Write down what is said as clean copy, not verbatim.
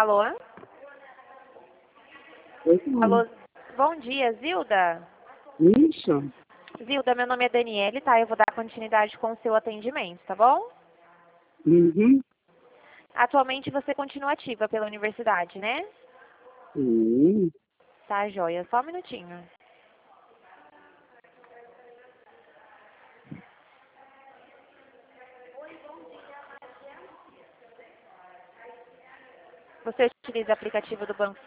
Alô? Oi, Alô? Bom dia, Zilda? Isso. Zilda, meu nome é Daniele, tá? Eu vou dar continuidade com o seu atendimento, tá bom? Uhum. Atualmente você continua ativa pela universidade, né? Sim. Tá, joia. Só um minutinho. Você utiliza o aplicativo do Banco